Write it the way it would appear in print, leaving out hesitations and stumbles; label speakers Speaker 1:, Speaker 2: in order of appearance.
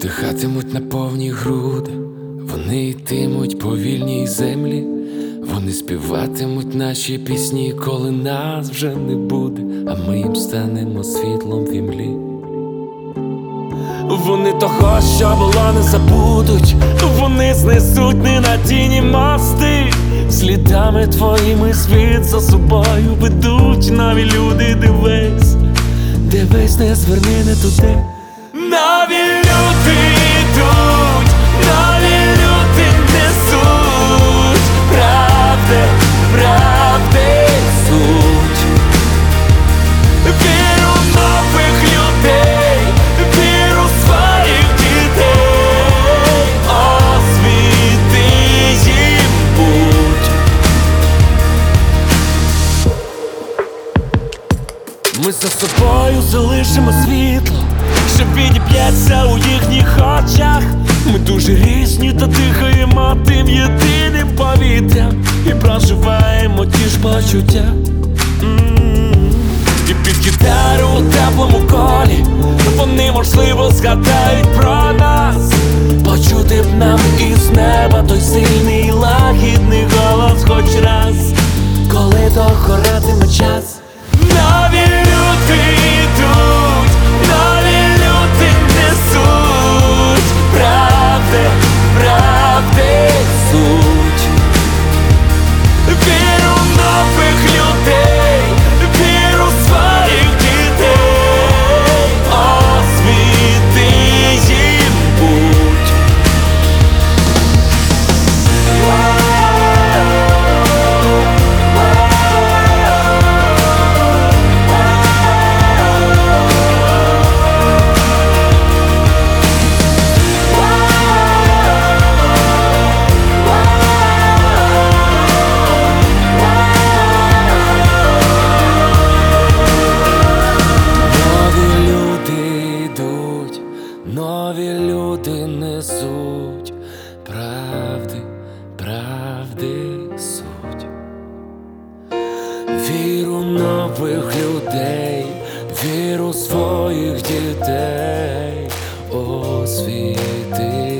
Speaker 1: Дихатимуть на повні груди, вони йтимуть по вільній землі, вони співатимуть наші пісні, коли нас вже не буде, а ми їм станемо світлом в імлі. Вони того, що було, не забудуть, вони знесуть ненадійні мости, слідами твоїми світ за собою ведуть нові люди. Дивись, не зверни не туди. Нові люди йдуть, нові люди несуть правди, правди суть. Віру в нових людей, віру в своїх дітей, освіти їм путь. Ми за собою залишимо світло, що підіб'ється у їхніх очах. Ми дуже різні, та дихаємо тим єдиним повітрям і проживаємо ті ж почуття. І під гітару у теплому колі вони, можливо, згадають про нас. Почути б нам із неба той сильний лагідний голос хоч раз, коли догоратиме час. Нові люди йдуть, нові люди несуть правди, правди суть. Віру в нових людей, віру в своїх дітей, освіти їм путь. Нові люди несуть правди, правди суть. Віру нових людей, віру своїх дітей, освіти